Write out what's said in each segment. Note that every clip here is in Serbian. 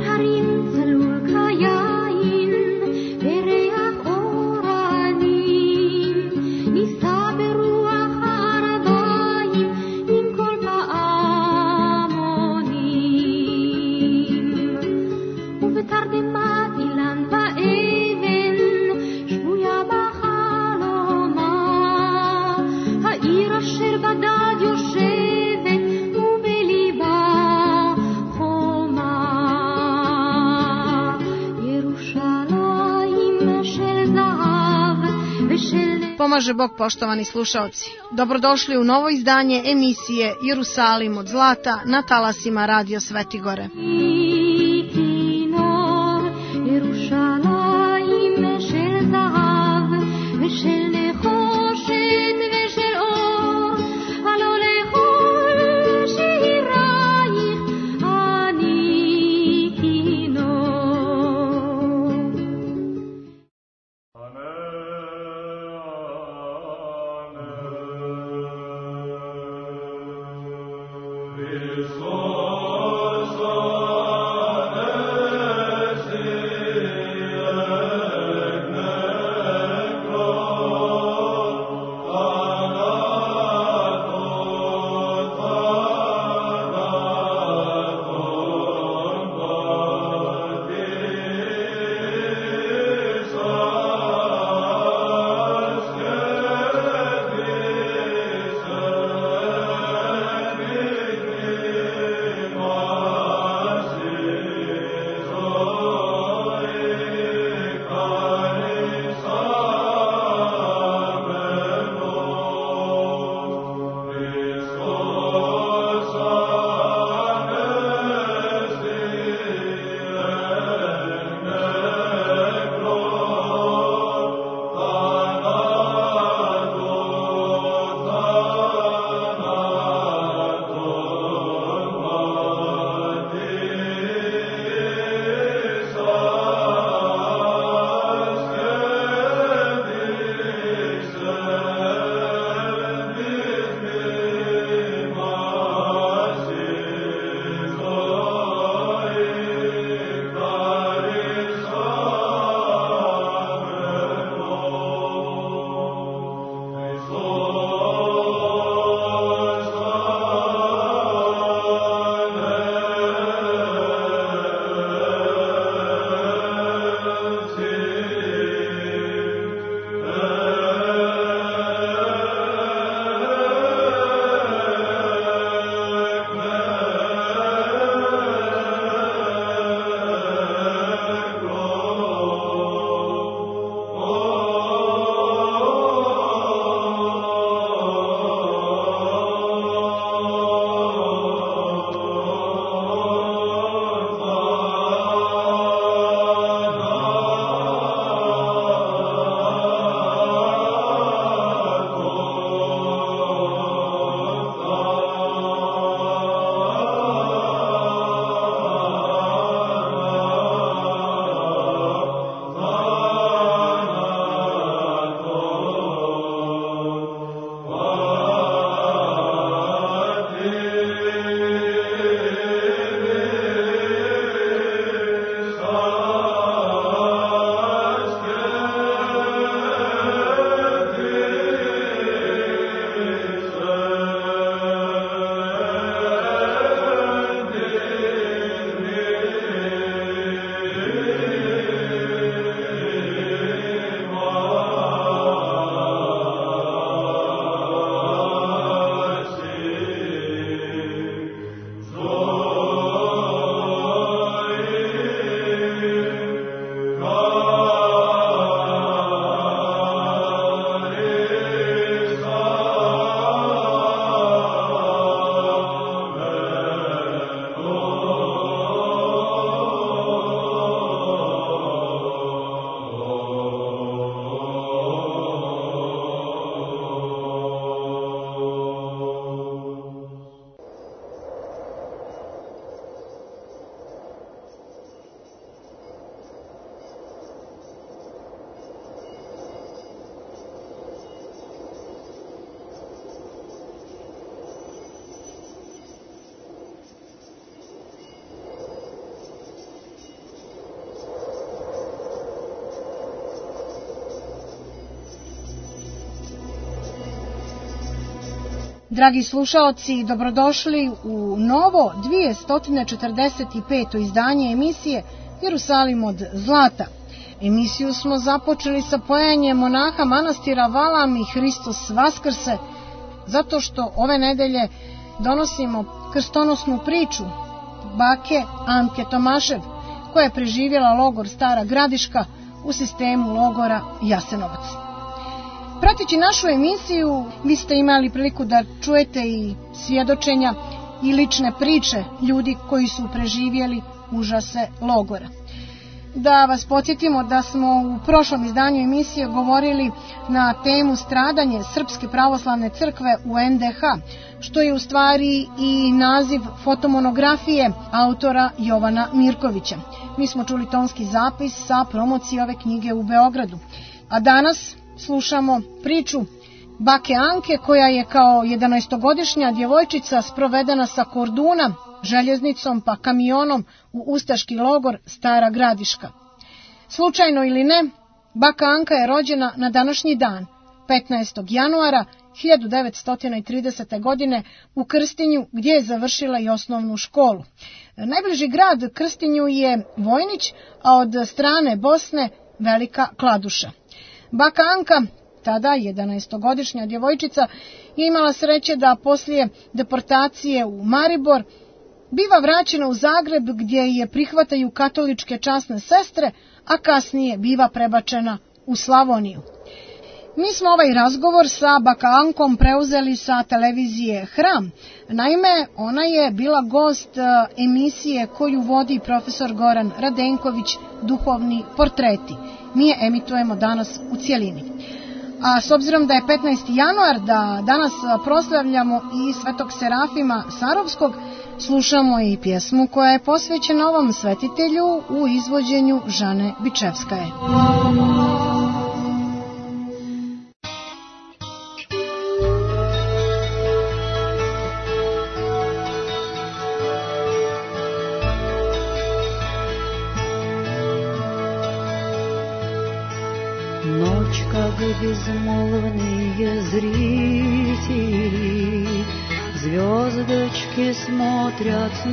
Pomaže Bog, poštovani slušaoci. Dobrodošli u novo izdanje emisije Jerusalim od zlata na talasima Radio Svetigore. Is Dragi slušaoci, dobrodošli u novo 245. izdanje emisije Jerusalim od zlata. Emisiju smo započeli sa pojenjem monaha manastira Valam i Hristos Vaskrse, zato što ove nedelje donosimo krstonosnu priču bake Anke Tomašev, koja je preživjela logor Stara Gradiška u sistemu logora Jasenovac. Prateći našu emisiju, vi ste imali priliku da čujete i svjedočenja i lične priče ljudi koji su preživjeli užase logora. Da vas podsjetimo da smo u prošlom izdanju emisije govorili na temu stradanje Srpske pravoslavne crkve u NDH, što je u stvari i naziv fotomonografije autora Jovana Mirkovića. Mi smo čuli tonski zapis sa promocije ove knjige u Beogradu. A danas slušamo priču bake Anke, koja je kao 11-godišnja djevojčica sprovedena sa Korduna željeznicom pa kamionom u ustaški logor Stara Gradiška. Slučajno ili ne, baka Anka je rođena na današnji dan, 15. januara 1930. godine u Krstinju, gdje je završila i osnovnu školu. Najbliži grad Krstinju je Vojnić, a od strane Bosne Velika Kladuša. Baka Anka, tada 11-godišnja djevojčica, je imala sreće da poslije deportacije u Maribor biva vraćena u Zagreb, gdje je prihvataju katoličke časne sestre, a kasnije biva prebačena u Slavoniju. Mi smo ovaj razgovor sa baka Ankom preuzeli sa televizije Hram. Naime, ona je bila gost emisije koju vodi profesor Goran Radenković, Duhovni portreti. Mi je emitujemo danas u cijelini. A s obzirom da je 15. januar, da danas proslavljamo i Svetog Serafima Sarovskog, slušamo i pjesmu koja je posvećena ovom svetitelju u izvođenju Žane Bičevskaje. Ночь, как безмолвные зрители, звездочки смотрят с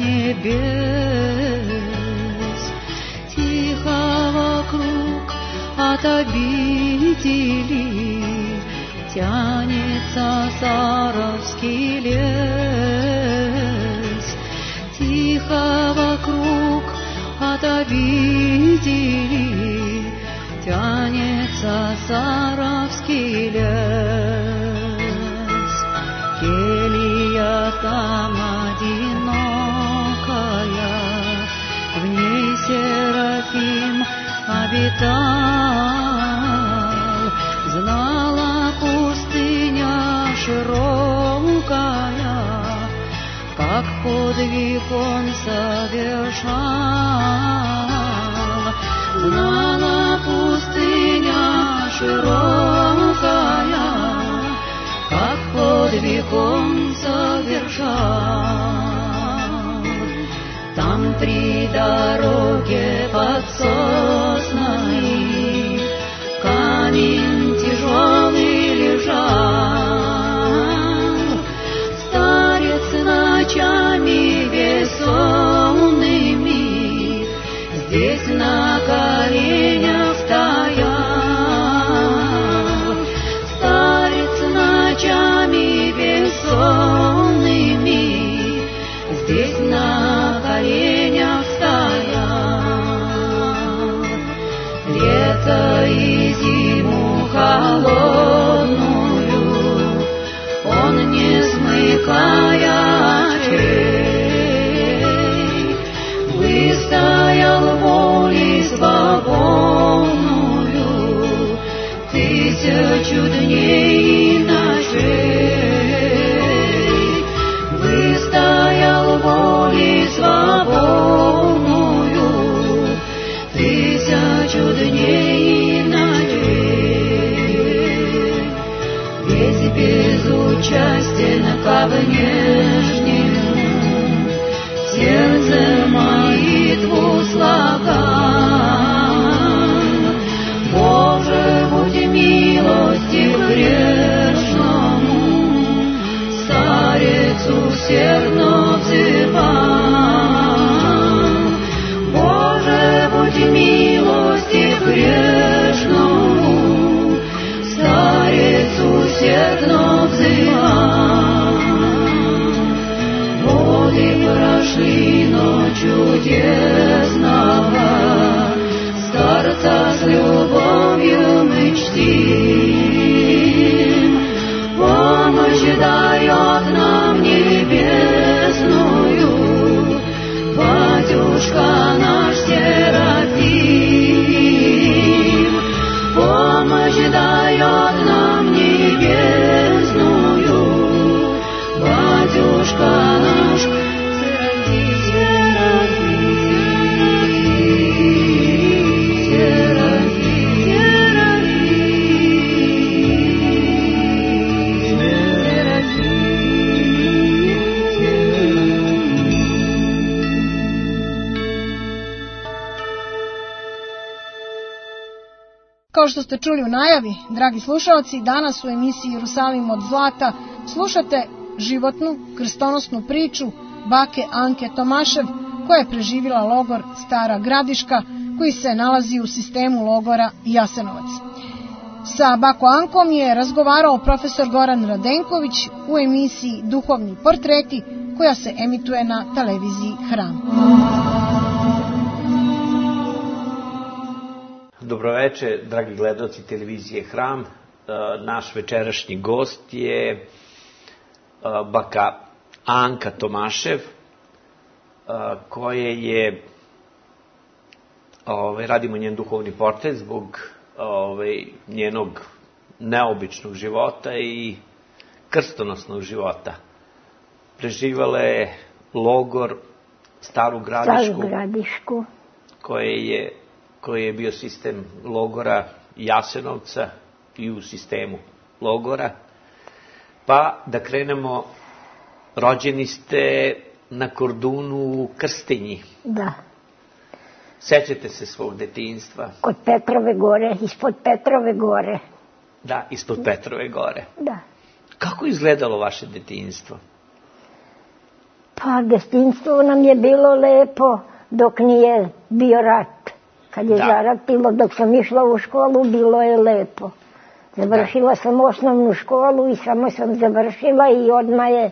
небес. Тихо вокруг от обители тянется Саровский лес. Тихо вокруг от обители тянется Саровский лес. Келья там одинокая, в ней Серафим обитал. Знала пустыня широкая, как подвиг он совершал. Знала пустыня широкая, как подвиг он совершал. Там три дороги под соснами, камень тяжелый лежал. Старец ночами бессонными здесь на коленях стоял. Старец ночами бессонными здесь на коленях стоял. Лето и зиму холодную он, не смыкая очей, выстоял волей нашли ночью чудесного, старца с любовью мы чтим. Помощь дает нам небесную батюшка наш Серафим. Помощь дает нам небесную батюшка наш Kao što ste čuli u najavi, dragi slušalci, danas u emisiji Jerusalim od zlata slušate životnu, krstonosnu priču bake Anke Tomašev, koja je preživjela logor Stara Gradiška, koji se nalazi u sistemu logora Jasenovac. Sa bako Ankom je razgovarao profesor Goran Radenković u emisiji Duhovni portreti, koja se emituje na televiziji Hram. Dobroveče, dragi gledaoci televizije Hram. Naš večerašnji gost je baka Anka Tomašev, koje je, radimo njen duhovni portret zbog njenog neobičnog života i krstonosnog života. Preživala je logor Staru Gradišku, koji je bio sistem logora Jasenovca i u sistemu logora. Pa da krenemo, rođeni ste na Kordunu u Krstinji. Da. Sećate se svog detinjstva? Kod Petrove gore, ispod Petrove gore. Da, ispod Petrove gore. Da. Kako je izgledalo vaše detinjstvo? Pa detinjstvo nam je bilo lepo dok nije bio rat. Kad je zaratilo, dok sam išla u školu, bilo je lepo. Završila sam osnovnu školu i samo sam završila i odmah je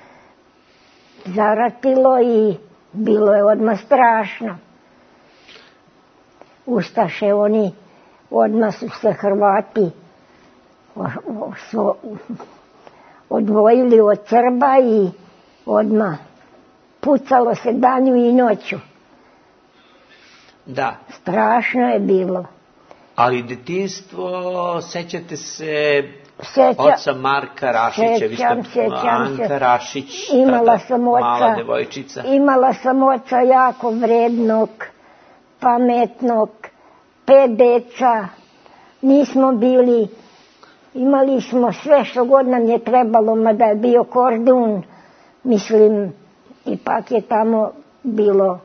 zaratilo i bilo je odmah strašno. Ustaše oni, odmah su se Hrvati odvojili od Srba i odmah pucalo se danju i noću. Da. Strašno je bilo. Ali detinjstvo, sećate se oca Marka Rašića? Sjećam se. Anka Rašić, mala devojčica. Imala sam oca jako vrednog, pametnog, 5 deca. Nismo bili, imali smo sve što god nam je trebalo, mada je bio Kordun. Mislim, ipak je tamo bilo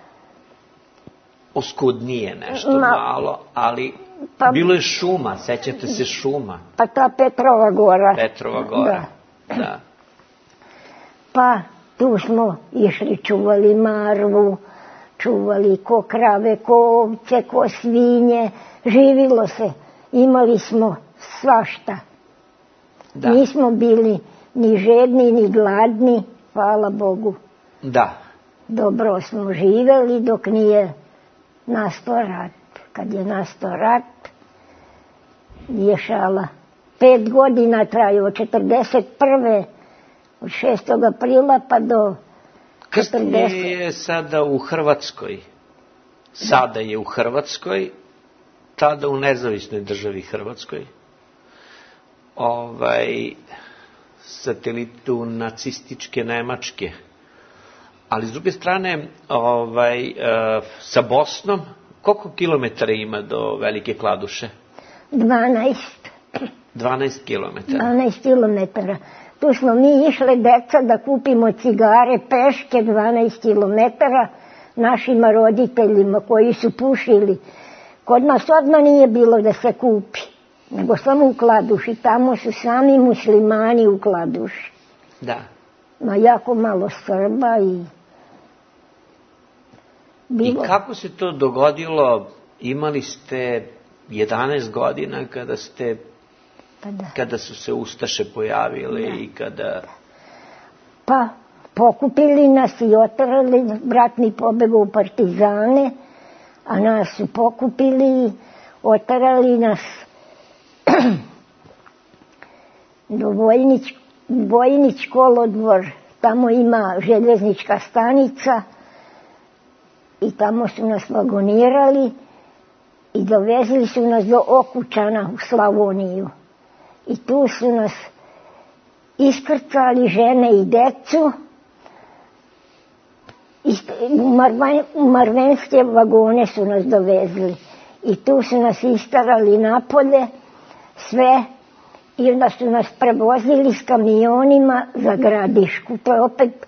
oskudnije nešto malo, ali bilo je šuma, sećate se šuma? Pa ta Petrova gora. Petrova gora, da. Pa tu smo išli, čuvali marvu, čuvali ko krave, ko ovce, ko svinje, živilo se, imali smo svašta. Da. Nismo bili ni žedni, ni gladni, hvala Bogu. Da. Dobro smo živeli dok nije nastao rat. Kad je nastao rat, je šala. 5 godina traju, od 41. od 6. aprila pa do 40. Krstinje je sada u Hrvatskoj. Sada je u Hrvatskoj, tada u nezavisnoj državi Hrvatskoj. Satelitu nacističke Nemačke. Ali s druge strane, sa Bosnom, koliko kilometara ima do Velike Kladuše? 12. 12 kilometara. 12 kilometara. Tu smo mi išle deca da kupimo cigare peške 12 kilometara našima roditeljima koji su pušili. Kod nas odmah nije bilo da se kupi, nego samo u Kladuši. Tamo su sami muslimani u Kladuši. Da. Ma jako malo Srba i bilo. I kako se to dogodilo? Imali ste 11 godina kada su se ustaše pojavile i kada... Pa pokupili nas i oterali, brat mi pobegao u partizane, a nas su pokupili i oterali nas do Vojnić kolodvor, tamo ima željeznička stanica i tamo su nas vagonirali i dovezli su nas do Okučana u Slavoniju. I tu su nas iskrcali, žene i decu, u marvenske vagone su nas dovezli i tu su nas istarali napolje sve i onda su nas prevozili s kamionima za Gradišku. To je opet,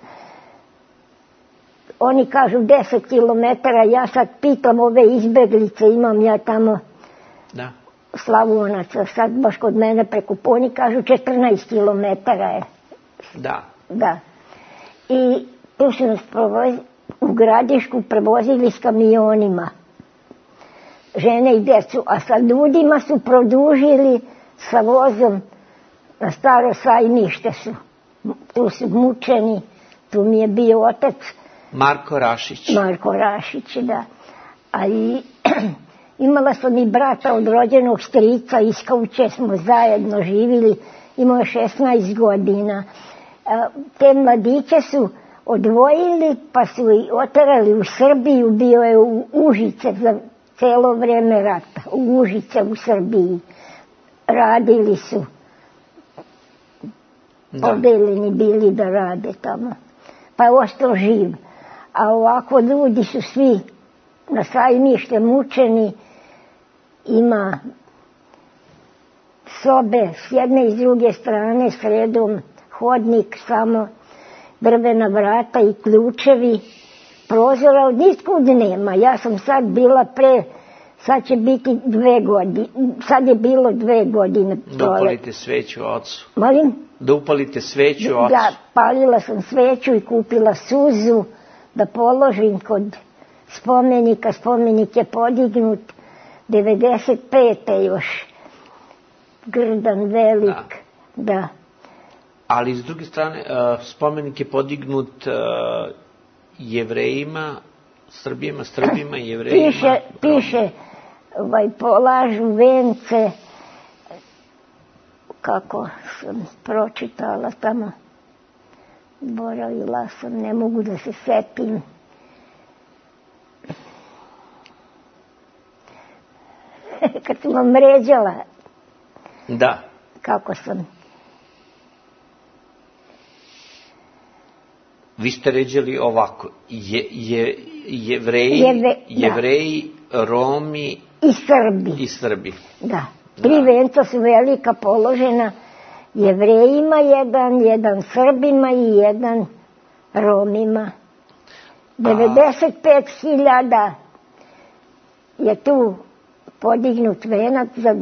oni kažu 10 kilometara, ja sad pitam ove izbeglice, imam ja tamo Slavonaca, sad baš kod mene preko, oni kažu 14 kilometara je. Da. I tu su nas u Gradišku prevozili s kamionima, žene i decu, a sa ljudima su produžili sa vozom na Staro Sajmište su. Tu su mučeni, tu mi je bio otac. Marko Rašić, da. Ali imala sam i brata od rođenog strica, iz Kauče smo zajedno živili, imao je 16 godina. Te mladiće su odvojili pa su i oterali u Srbiju, bio je u Užice za celo vreme rata, u Užice u Srbiji. Radili su, podeljeni bili da rade tamo, pa je ostao živ. A ovako ljudi su svi na Sajmište mučeni, ima sobe s jedne i s druge strane, sredom hodnik, samo drvena vrata i ključevi, prozora od niskud nema. Ja sam sad bila sad će biti 2 godine, sad je bilo 2 godine. Da upalite sveću ocu. Molim? Da upalite sveću ocu. Da, palila sam sveću i kupila suzu da položim kod spomenika. Spomenik je podignut 95. još. Grdan, velik. Da. Ali s druge strane, spomenik je podignut Jevrejima, Srbima i Jevrejima. Piše, polažu vence, kako sam pročitala tamo, boravila sam, ne mogu da se setim. Kad sam vam ređala. Da. Kako sam. Vi ste ređali ovako, Jevreji, Romi i Srbi. Da, 3 venca su velika položena, Jevrejima jedan Srbima i jedan Romima. 95.000 je tu podignut venac za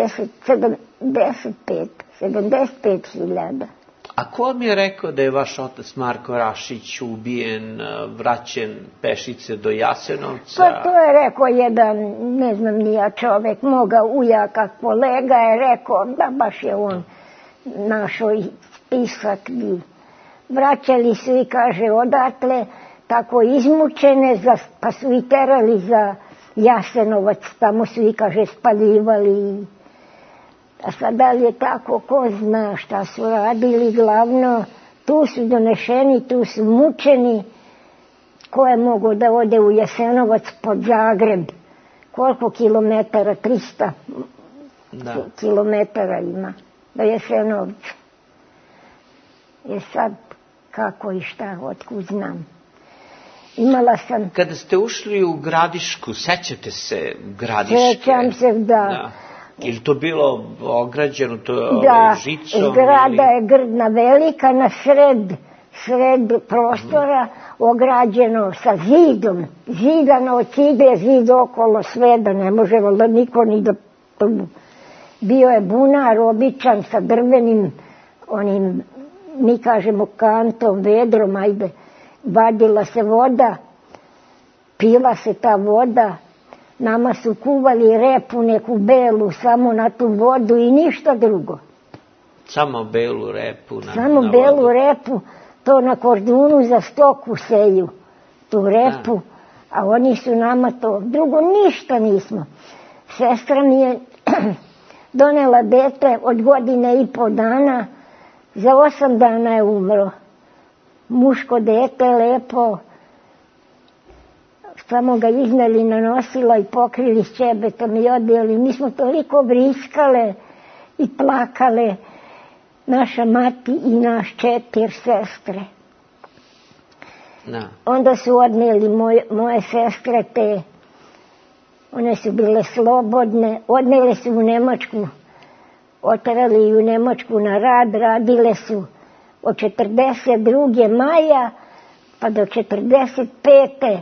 75.000. A ko vam je rekao da je vaš otac Marko Rašić ubijen, vraćen pešice do Jasenovca? Pa to je rekao jedan, ne znam nija čovek, moga ujaka, kolega je rekao, da baš je on našao spisak. Vraćali su i kaže odatle, tako izmučene, pa su i terali za Jasenovac, tamo su i kaže spaljivali. A sad da li je tako, ko zna šta su radili, glavno tu su donešeni, tu su mučeni. Ko je mogao da ode u Jasenovac pod Zagreb? Koliko kilometara? 300 kilometara ima do Jasenovca. Je sad kako i šta, otkud znam. Imala sam... Kada ste ušli u Gradišku, sećate se Gradiške? Sećam se, da. Ili to bilo ograđeno žicom? Da, zgrada je grdna velika, na sred prostora, ograđeno sa zidom. Zidano od cigre, zid okolo sve, da ne može da niko ni da... Bio je bunar običan sa drvenim, onim, mi kažemo kantom, vedrom, ajde, vadila se voda, pila se ta voda. Nama su kuvali repu, neku belu, samo na tu vodu i ništa drugo. Samo belu repu? Samo belu repu, to na Kordunu za stoku seju, tu repu, a oni su nama to. Drugo, ništa nismo. Sestra mi je donela dete od 1,5 godine, za 8 dana je umro. Muško dete, lepo, samo ga izneli na nosilo i pokrili s ćebetom i odjeli. Mi smo toliko vriskale i plakale, naša mati i naš 4 sestre. Onda su odnijeli moje sestre te, one su bile slobodne, odnijeli su u Nemačku, oterali u Nemačku na rad, radile su od 42. maja pa do 45.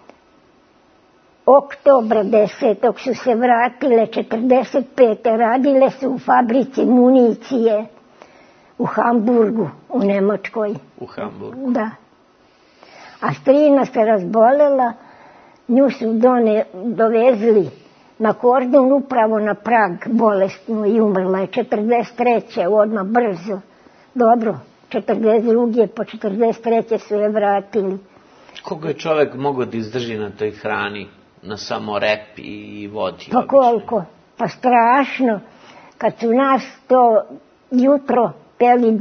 oktobra 10. su se vratile, 45. radile su u fabrici municije u Hamburgu, u Nemačkoj. U Hamburgu? Da. A strina se razbolela, nju su dovezli na Kordun, upravo na Prag, bolestnu, i umrla je 43. odmah brzo. Dobro, 42. po 43. su je vratili. Koliko je čovek mogao da izdrži na toj hrani, na samo rep i vodi? Pa koliko? Pa strašno. Kad su nas to jutro peli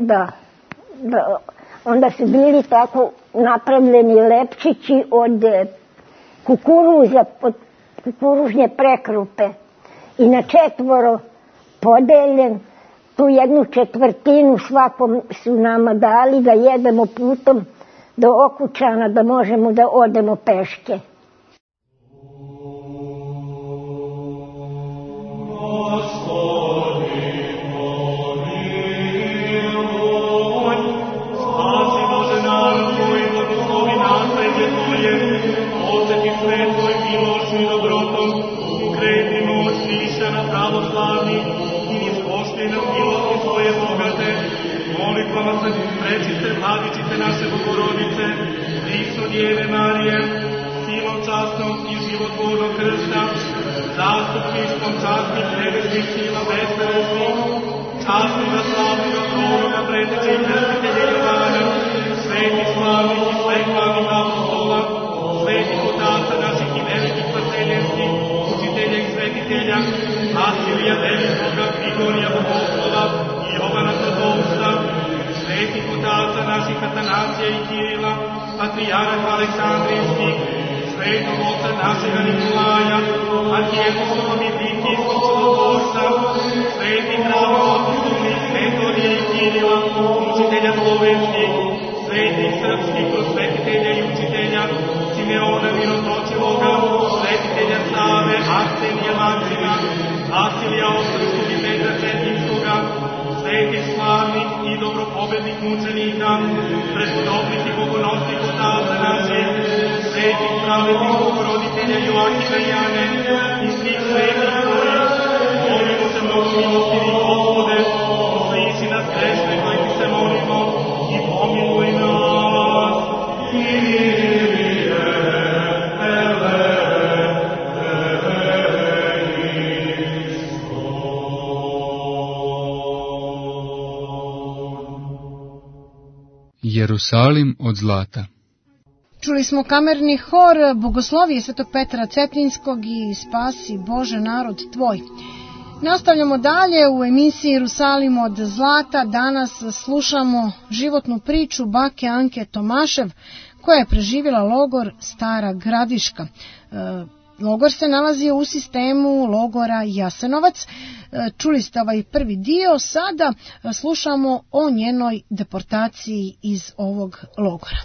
onda su bili tako napravljeni lepčići od kukuruza, od kukuružnje prekrupe. I na 4 podeljen, tu 1/4 svakom su nama dali da jedemo putom do Okučana, da možemo da odemo peške. Prečiste Vladičice naše Bogorodice, Isu Djeve Marije, silom častnog i životvornog krsta, zastupništvom častnih nebesnih sila bezstarostnih, častnoga slavnoga proroka preteče i krstitelja Jovana, svetih slavnih i svetlavnih apostola, svetih otaca naših i velikih paseljenskih, učitelja i svetitelja, Vasilija Velikoga, Grigorija Bogoslova i Jovana Zlatovca, svetih otaca naših Atanasija i Kirila, patrijarha Aleksandrijskih, svetog oca našega Nikolaja, arhijepiskopa Mitikijskog Čudotvorca, svetih pravoslavnih Metodija i Kirila, učitelja slovenskih, svetih srpskih prosvetitelja i učitelja, Simeona Mirotočivoga, svetitelja Save, Arsenija Maksima, Vasilija Ostrskog i Petra Cetinskoga, svetih slavnih i dobropobednih mučenika, prepodobnih i bogonosnih otaca naših, svetih pravednih Bogorодitelja Joakima i Jane i svih svetih tvojih, molimo se mnogo milostivi Gospode, usliši nas grešne koji ti se molimo i pomiluj nas. Jerusalim od zlata. Čuli smo kamerni hor Bogoslovije Svetog Petra Cetinskog i Spasi Bože narod tvoj. Nastavljamo dalje u emisiji Jerusalim od zlata. Danas slušamo životnu priču bake Anke Tomašev, koja je preživjela logor Stara Gradiška. Logor se nalazio u sistemu logora Jasenovac. Čuli ste ovaj prvi dio, sada slušamo o njenoj deportaciji iz ovog logora.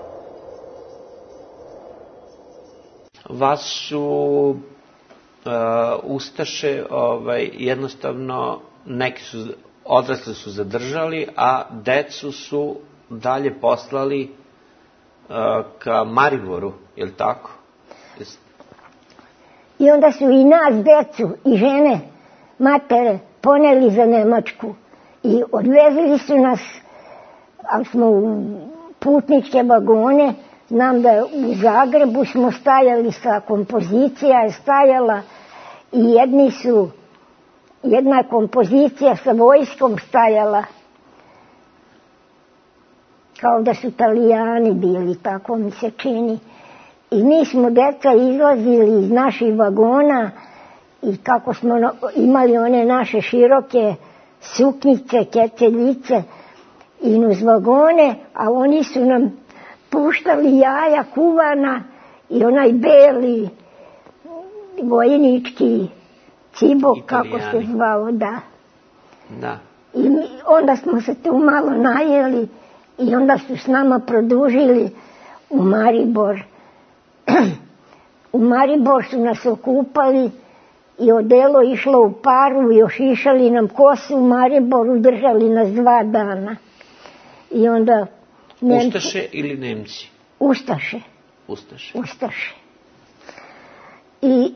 Vas su Ustaše jednostavno, neki su odrasli su zadržali, a decu su dalje poslali ka Mariboru, je li tako? I onda su i nas, decu i žene, matere, poneli za Nemačku i odvezli su nas, ali smo u putničke vagone. Znam da u Zagrebu smo stajali, sa kompozicija je stajala i jedna kompozicija sa vojskom stajala. kao da su Italijani bili, tako mi se čini. I mi smo djeca izlazili iz naših vagona i kako smo imali one naše široke suknjice, keceljice i uz vagone, a oni su nam puštali jaja kuvana i onaj beli vojnički cibok, kako se zvao, da. I onda smo se tu malo najeli i onda su s nama produžili u Maribor. U Maribor su nas okupali i odelo išlo u paru i ošišali nam kosu u Mariboru, držali nas 2 dana. I onda Ustaše ili Nemci? Ustaše. I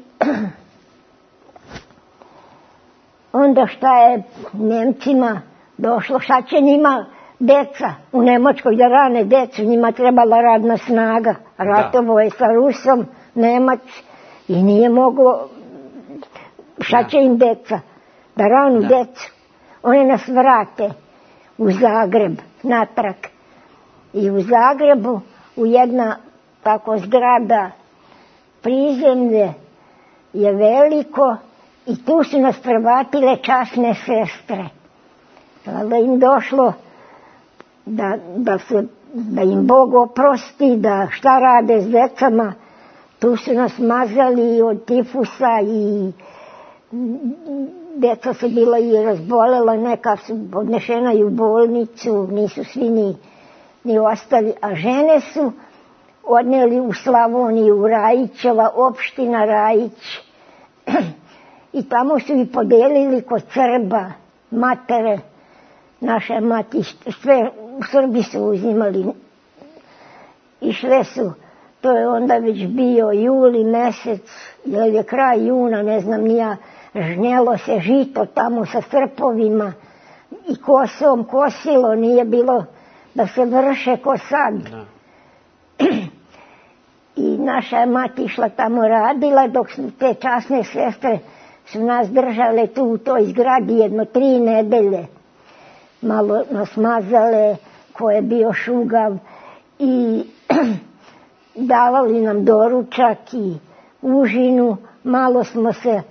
onda šta je Nemcima došlo, šta će njima deca u Nemačkoj da rane decu, njima trebala radna snaga, ratovo je sa Rusom, Nemac i nije moglo, šta će im deca, da ranu decu. Oni nas vrate u Zagreb, natrag. I u Zagrebu, u jedna tako zgrada prizemlje je veliko i tu su nas prevatile časne sestre. Da im došlo da im Bog oprosti, da šta rade s decama. Tu su nas mazali od tifusa i deca se bila i razbolela, neka su odnešena i u bolnicu, nisu svi ni ostali, a žene su odneli u Slavoniju, Rajićeva, opština Rajić. I tamo su ih podelili kod Srba, matere, naše mati, sve u Srbi su uzimali. Išle su, to je onda već bio juli mesec, jer je kraj juna, ne znam nija, žnjelo se žito tamo sa srpovima i kosom kosilo, nije bilo da se vrše ko sad. I naša mati išla tamo radila, dok su te časne sestre su nas držale tu u toj zgradi 3 nedelje. Malo nas mazale, ko je bio šugav i davali nam doručak i užinu, malo smo se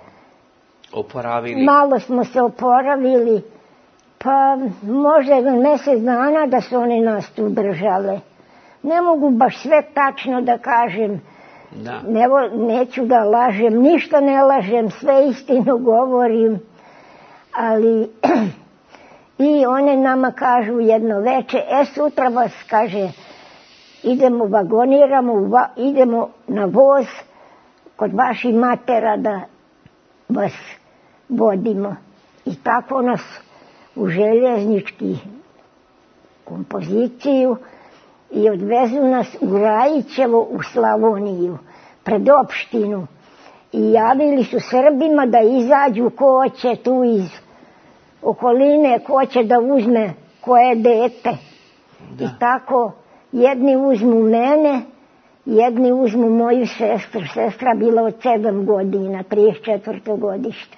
oporavili, pa možda mjesec dana da su oni nas tu držale. Ne mogu baš sve tačno da kažem, neću da lažem, ništa ne lažem, sve istinu govorim, ali i one nama kažu jedno veče, sutra vas, kaže, idemo vagoniramo, idemo na voz kod vaših matera da vas vodimo. I tako nas u željeznički kompoziciju i odvezu nas u Rajićevo u Slavoniju, pred opštinu. I javili su Srbima da izađu ko će tu iz okoline, ko će da uzme koje dete. I tako jedni uzmu mene, jedni uzmu moju sestru. Sestra bila od 7 godina, 34. godište.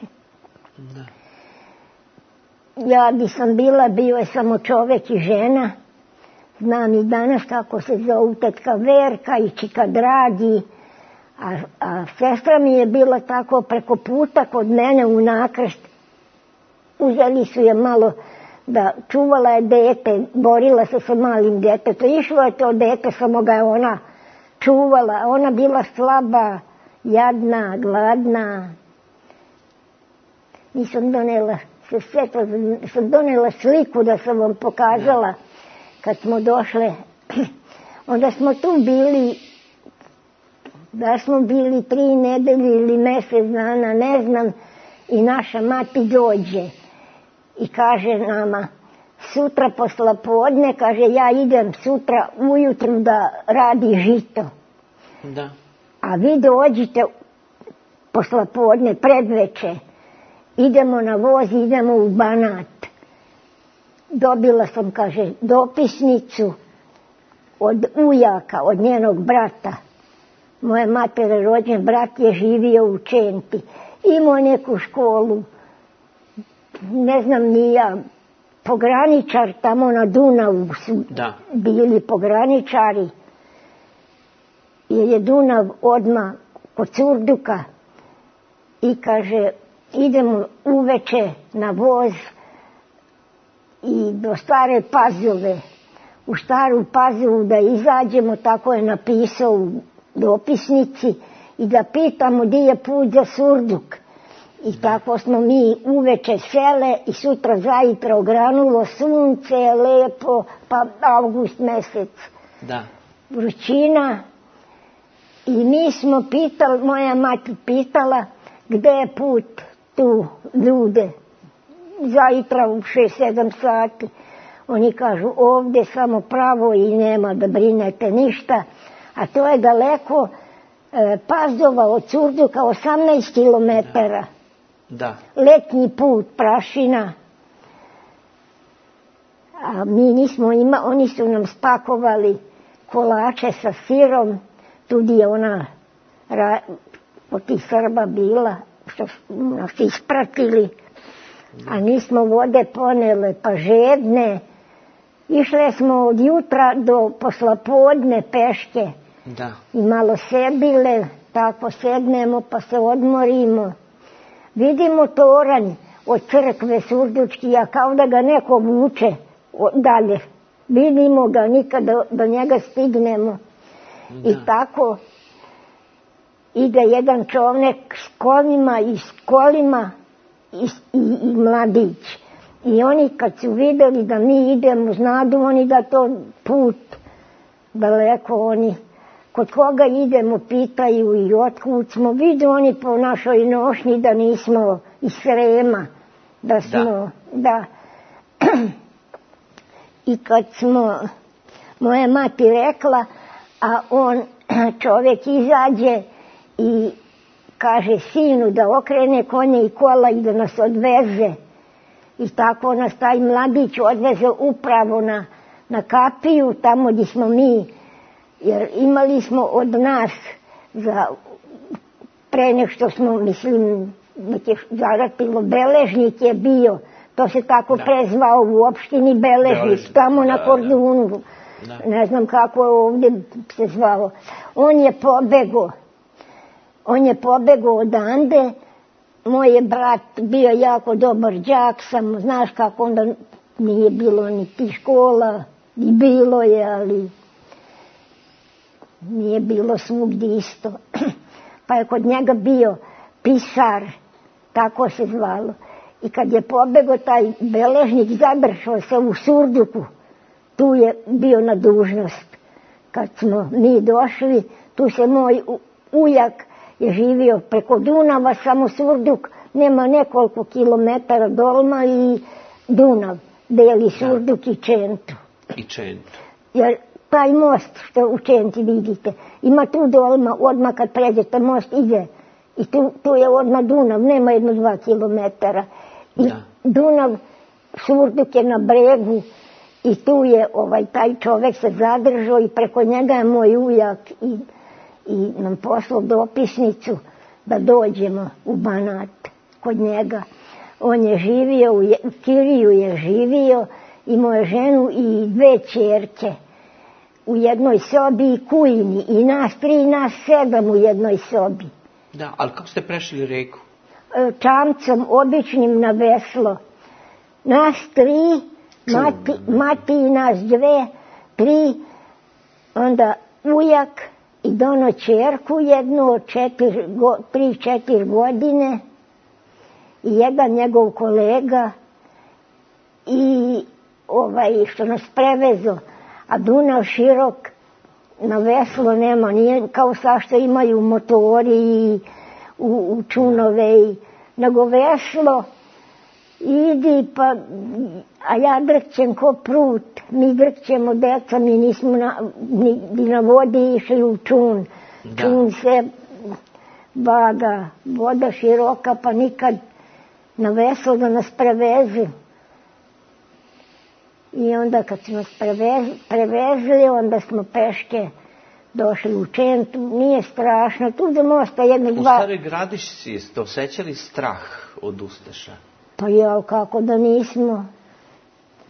Ja bi sam bila, bio je samo čovek i žena. Znam i danas kako se zovu tetka Verka i čika Dragi. A sestra mi je bila tako preko puta kod mene u Nakršt. Uzeli su je malo da čuvala je dete, borila se sa malim detetom. Išlo je to dete, samo ga je ona čuvala. Ona bila slaba, jadna, gladna. Nisam donela se sjetla, sam donela sliku da sam vam pokazala kad smo došle. Onda smo tu bili, da smo bili 3 nedelje ili mjesec dana, ne znam, i naša mati dođe i kaže nama, sutra poslapodne, kaže, ja idem sutra ujutru da radi žito. Da. A vi dođite poslapodne, predveče, idemo na voz, idemo u Banat. Dobila sam, kaže, dopisnicu od ujaka, od njenog brata. Moje matere rođen brat je živio u Čenti. Imao neku školu, ne znam ni ja, pograničar tamo na Dunavu su Da. bili pograničari, jer je Dunav odmah kod Surduka i kaže idemo uveče na voz i do Stare Pazove. U Staru Pazovu da izađemo, tako je napisao u dopisnici, i da pitamo gdje je put za Surduk. I tako smo mi uveče sele i sutra zajtra ogranulo sunce, lepo, pa avgust mjesec. Da. Vrućina. I mi smo pitali, moja mati pitala gdje je put tu ljude. Zajtra u 6-7 sati. Oni kažu ovdje samo pravo i nema da brinete ništa. A to je daleko, Pazova od Surduka 18 kilometara. Da. Letnji put, prašina. A mi nismo oni su nam spakovali kolače sa sirom. Tudi je ona od tih Srba bila, što nas ispratili. A nismo vode ponele, pa žedne. Išle smo od jutra do poslapodne peške. Da. I malo sebile, tako sednemo pa se odmorimo. Vidimo toranj od crkve Surdučki, a kao da ga neko vuče dalje. Vidimo ga, nikad do njega stignemo. Da. I tako ide jedan čovjek s kolima i s kolima i mladić. I oni kad su vidjeli da mi idemo, znadu oni da to put daleko, oni kod koga idemo pitaju i otkud smo. Vidu oni po našoj nošnji da nismo iz Srema, da smo, da. I kad smo, moja mati rekla, a on, čovjek izađe i kaže sinu da okrene konje i kola i da nas odveze. I tako nas taj mladić odveze upravo na kapiju, tamo gdje smo mi, jer imali smo od nas, pre nek što smo, mislim, nek je zaratilo, beležnik je bio, to se tako prezvao u opštini beležnik, tamo na Kordunu. Da. Ne znam kako je ovdje se zvao. On je pobegao odande. Moj je brat bio jako dobar đak, samo znaš kako onda nije bilo ni ti škola, i bilo je, ali nije bilo svugdje isto. Pa je kod njega bio pisar, tako se zvalo. I kad je pobegao taj beležnik, zadržao se u Surduku. Tu je bio na dužnost. Kad smo mi došli, tu se moj ujak je živio preko Dunava, samo Surduk, nema nekoliko kilometara dolma i Dunav, deli Surduk i Čentu. I Čentu. Jer taj most što u Čenti vidite, ima tu dolma, odmah kad pređete most ide. I tu je odmah Dunav, nema 1-2 kilometara. I Dunav, Surduk je na bregu. I tu je taj čovjek se zadržao i preko njega je moj ujak i nam poslao dopisnicu da dođemo u Banat kod njega. On je živio, u Kiriju je živio, imao je ženu i 2 ćerke u jednoj sobi i kujini. I nas 3, nas 7 u jednoj sobi. Da, ali kako ste prešli reku? Čamcom, običnim na veslo. Nas 3, mati i nas 2, 3, onda ujak i dono ćerku jednu od 3-4 godine i jedan njegov kolega i što nas prevezo, a Dunav širok, na veslo nema, nije kao sa što imaju motori i u čunove, nego veslo idi pa, a ja drkćem ko prut, mi drkćemo deca, mi nismo ni na vodi išli u čun. Čun se vaga, voda široka, pa nikad na veslo da nas preveze. I onda kad smo nas prevezli, onda smo peške došli u Čentu, nije strašno, tu do mosta 1-2... U Staroj Gradišci ste osjećali strah od ustaša? Pa ja, kako da nismo.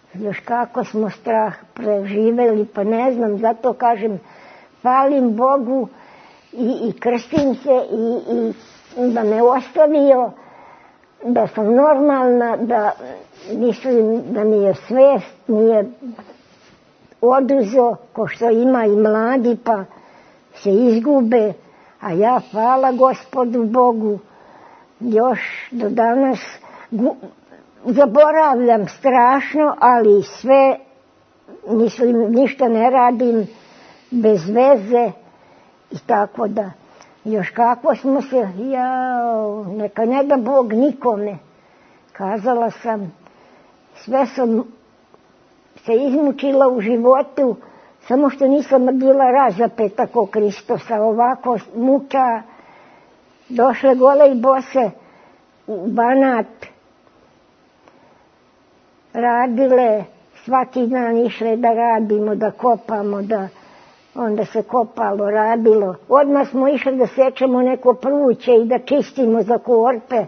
Još kako smo strah preživeli, pa ne znam, zato kažem, hvalim Bogu i krstim se i da me ostavio, da sam normalna, da mislim da mi je svest, nije oduzo, ko što ima i mladi pa se izgube, a ja hvala Gospodu Bogu, još do danas zaboravljam strašno, ali sve, mislim, ništa ne radim bez veze i tako da, još kako smo se, neka ne da Bog nikome, kazala sam, sve sam se izmučila u životu, samo što nisam bila razapeta ko Kristosa, ovako muka, došle gole i bose u Banat, radile, svaki dan išle da radimo, da kopamo, onda se kopalo, radilo. Odmah smo išli da sečemo neko pruće i da čistimo za korpe.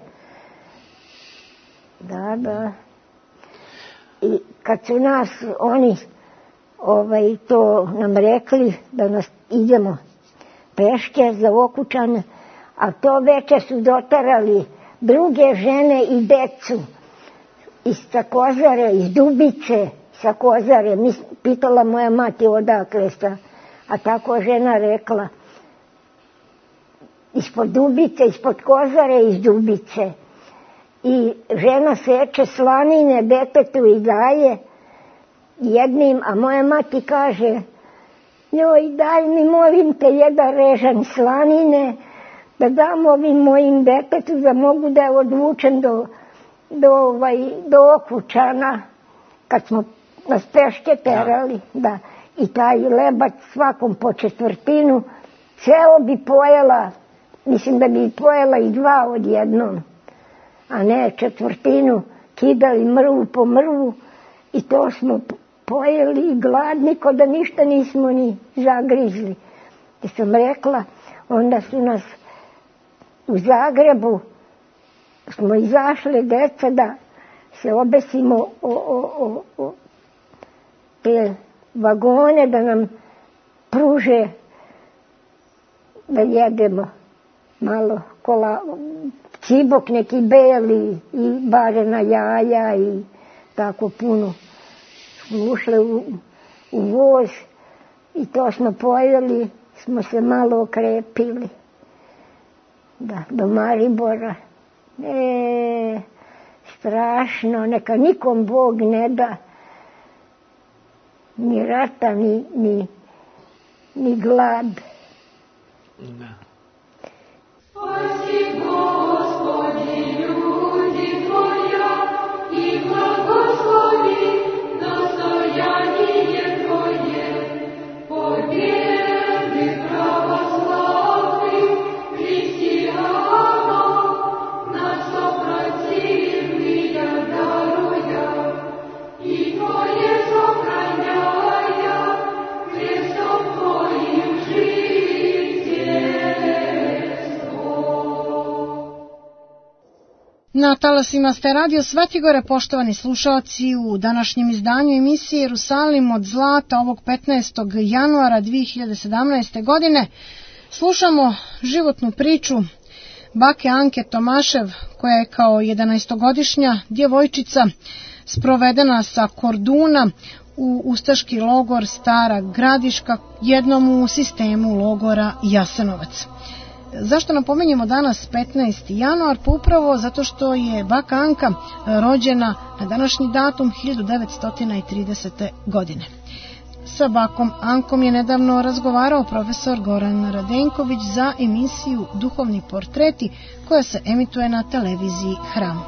Da. I kad su nas oni to nam rekli da nas idemo peške za Okučane, a to večer su dotarali druge žene i decu iz Kozare, iz Dubice, sa Kozare. Pitala moja mati odakle sta, a tako žena rekla, ispod Dubice, ispod Kozare, iz Dubice. I žena seče slanine detetu i daje jednim, a moja mati kaže, joj, daj mi, molim te, jedan režan slanine, da dam ovim mojim detetu, da mogu da je odvučem do Okučana, kad smo nas peške terali, da. I taj lebac svakom po četvrtinu, ceo bi pojela, mislim da bi pojela i 2 odjednom, a ne četvrtinu, kidali mrvu po mrvu i to smo pojeli i gladni, ko da ništa nismo ni zagrizli. I sam rekla, onda su nas u Zagrebu, smo izašle deca da se obesimo o te vagone, da nam pruže da jedemo malo cibok neki beli i barena jaja i tako puno. Smo ušle u voz i to smo pojeli, smo se malo okrepili. Da, do Maribora. Strašno, neka nikom Bog ne da ni rata, ni glad. Da. Na talasima ste Radio Svetogore, poštovani slušalci, u današnjem izdanju emisije Jerusalim od zlata ovog 15. januara 2017. godine slušamo životnu priču bake Anke Tomašev, koja je kao 11-godišnja djevojčica sprovedena sa Korduna u ustaški logor Stara Gradiška, jednom u sistemu logora Jasenovac. Zašto napominjemo danas 15. januar? Pa upravo zato što je baka Anka rođena na današnji datum 1930. godine. Sa bakom Ankom je nedavno razgovarao profesor Goran Radenković za emisiju Duhovni portreti koja se emituje na televiziji Hram.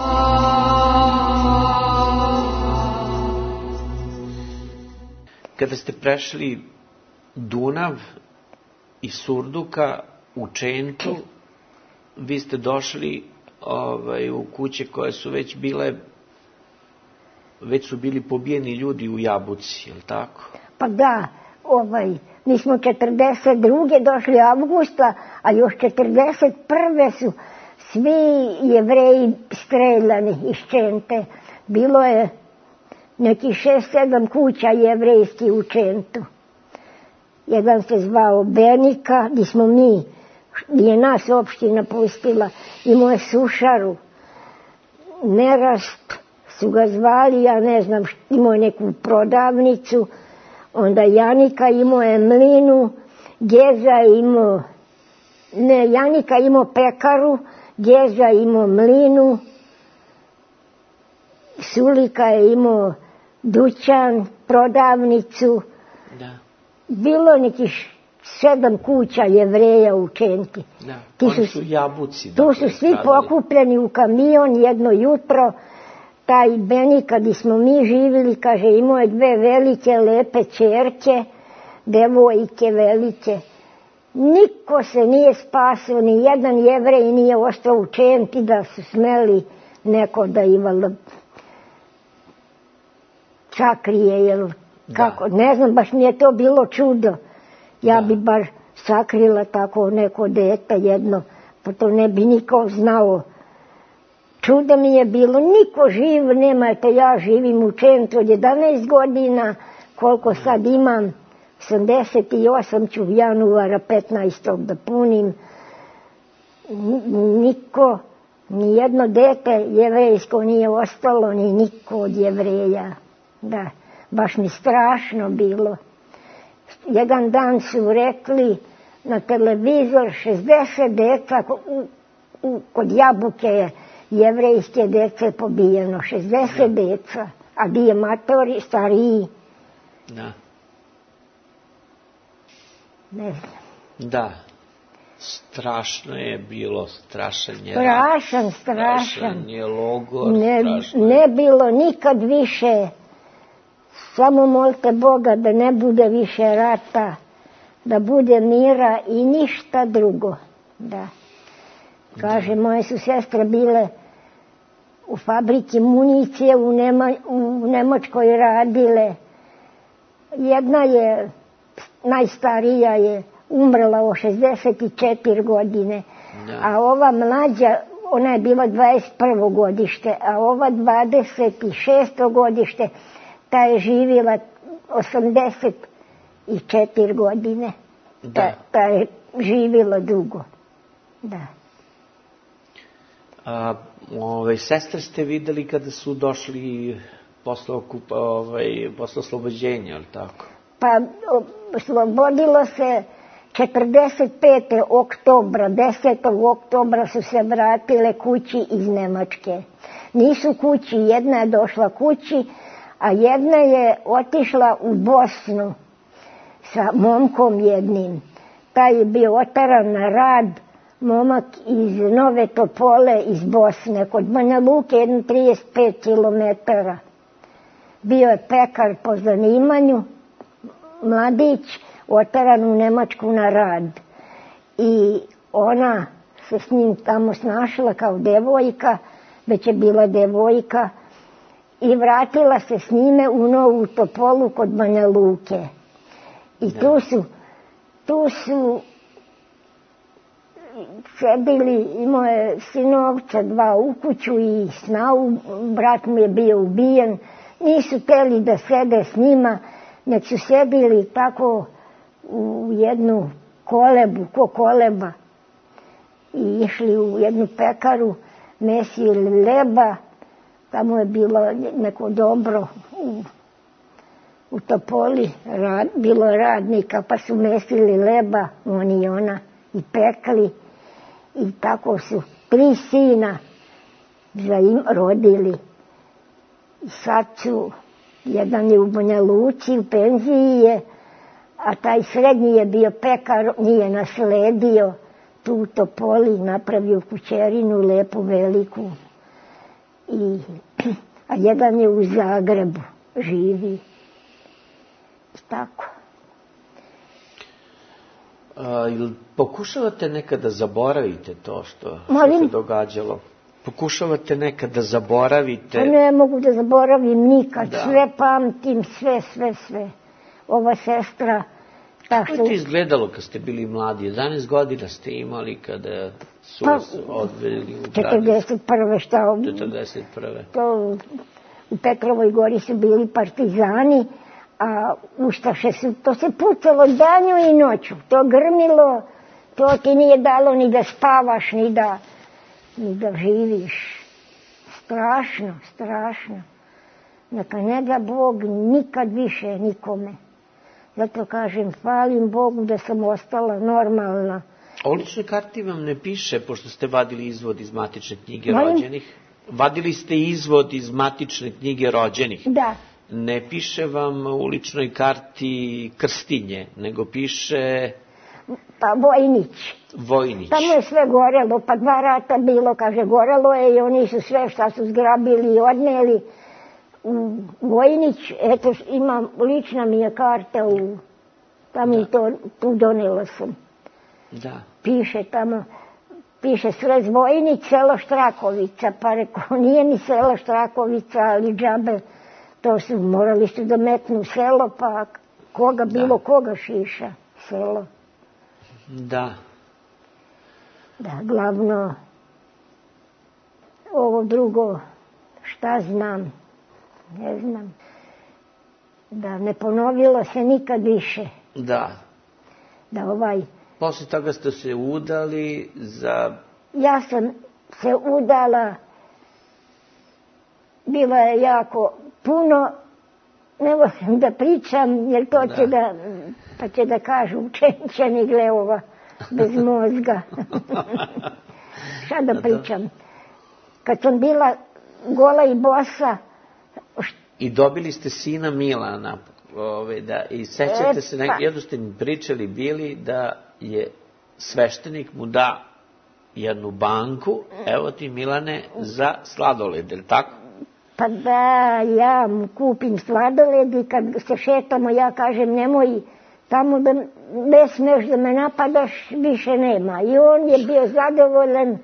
Kada ste prešli Dunav i Surduka u Čenku, vi ste došli u kuće koje su već bile, već su bili pobijeni ljudi u Jabuci, je li tako? Pa da, mi smo 42. došli avgusta, a još 41. su svi Jevreji streljani iz Čente. Bilo je neki 6-7 kuća jevrejski u Čentu. Jedan se zvao Benika, gdje smo mi, gdje je nas opština pustila, imao je sušaru. Nerast su ga zvali, ja ne znam, imao je neku prodavnicu. Onda Janika imao je mlinu, Geza imao, ne, Janika imao pekaru, Geza imao mlinu, Sulika je imao dućan, prodavnicu. Da. Bilo nekih 7 kuća Jevreja u Čenti. Da. Oni su jabuci. Tu su svi pokupljeni u kamion jedno jutro. Taj Benika gdje smo mi živjeli, kaže, imao je 2 velike lepe ćerke, devojke velike. Niko se nije spasio, ni jedan Jevrej nije ostao u Čenti da su smeli neko da imalo sakrije, jel kako, ne znam, baš mi je to bilo čudo. Ja bi bar sakrila tako neko dete jedno, pa to ne bi niko znao. Čudo mi je bilo, niko živ nema, eto ja živim u Čentu od 11 godina, koliko sad imam, 88 ću januara 15. da punim. Niko, ni jedno dete jevrejsko nije ostalo, ni niko od Jevreja. Da, baš mi strašno bilo. Jedan dan su rekli na televizor 60 deca kod Jabuke je jevrejske dece pobijeno, 60 deca, a bio matori, stariji. Da. Ne znam. Da. Strašno je bilo, strašan je logor, ne bilo nikad više. Samo molite Boga da ne bude više rata, da bude mira i ništa drugo. Da. Kaže, moje su sestre bile u fabriki municije u Nemačkoj radile. Jedna je, najstarija je, umrla o 64 godine, a ova mlađa, ona je bila 21. godište, a ova 26. godište, ta je živjela 84 godine. Ta je živjela dugo. Da. Sestre ste videli kada su došli posle oslobođenja, ali tako? Pa oslobodilo se 45. oktobra, 10. oktobra su se vratile kući iz Nemačke. Nisu kući, jedna je došla kući, a jedna je otišla u Bosnu sa momkom jednim. Taj je bio otaran na rad, momak iz Nove Topole iz Bosne, kod Banja Luke, 35 kilometara. Bio je pekar po zanimanju, mladić, otaran u Nemačku na rad. I ona se s njim tamo snašla kao devojka, već je bila devojka, i vratila se s njime u Novu Topolu kod Banja Luke. I tu su sedili, imao je sinovca 2 u kuću i snau, brat mu je bio ubijen. Nisu htjeli da sede s njima, nek su sedili tako u jednu kolebu, ko koleba, i išli u jednu pekaru, mesili leba. Tamo je bilo neko dobro u Topoli, bilo radnika, pa su mesili leba, oni i ona, i pekli. I tako su 3 sina rodili. I sad su, jedan je u Banja Luci, u penziji je, a taj srednji je bio pekar, nije nasledio tu u Topoli, napravio kućerinu lepu, veliku. A jedan je u Zagrebu, živi. I tako. Pokušavate nekada da zaboravite to što se događalo? Pokušavate nekada da zaboravite? Pa ne mogu da zaboravim nikad, sve pamtim, sve. Ova sestra... Kako je to izgledalo kad ste bili mladi? 11 godina ste imali kada su vas odveli u granicu? 41. šta? 41. To u Petrovoj Gori su bili partizani, a ustaše su, to se pucalo danju i noću, to grmilo, to ti nije dalo ni da spavaš, ni da živiš. Strašno, strašno. Neka ne da Bog nikad više nikome. Zato kažem, hvalim Bogu da sam ostala normalna. O ličnoj karti vam ne piše, pošto ste vadili izvod iz matične knjige Molim? rođenih. Vadili ste izvod iz matične knjige rođenih. Da, Ne piše vam u ličnoj karti Krstinje, nego piše pa Vojnić. Vojnić. Tamo je sve gorelo, pa 2 rata bilo, kaže, gorelo je i oni su sve šta su zgrabili i odneli. Vojnić, eto, imam, lična mi je karta, tamo i to, tu donela sam. Da. Piše tamo, piše Srez Vojnić, selo Štrakovica, pa rekao, nije mi selo Štrakovica, ali džabe, to su, morali su da metnu selo, pa koga, bilo koga šiša, selo. Da. Da, glavno, ovo drugo, šta znam, ne znam, da ne ponovilo se nikad više, Da. da Posle toga ste se udali za... ja sam se udala, bilo je jako puno, ne volim da pričam, jer to će pa će da kažu učenčani glevova, bez mozga. Šta da pričam? Kad sam bila gola i bosa... I dobili ste sina Milana, i sećate se, jedno ste mi pričali bili da je sveštenik mu da jednu banku, evo ti Milane, za sladoled, je li tako? Pa da, ja mu kupim sladoled i kad se šetamo, ja kažem, nemoj tamo da ne smeš da me napadaš, više nema. I on je bio zadovoljan,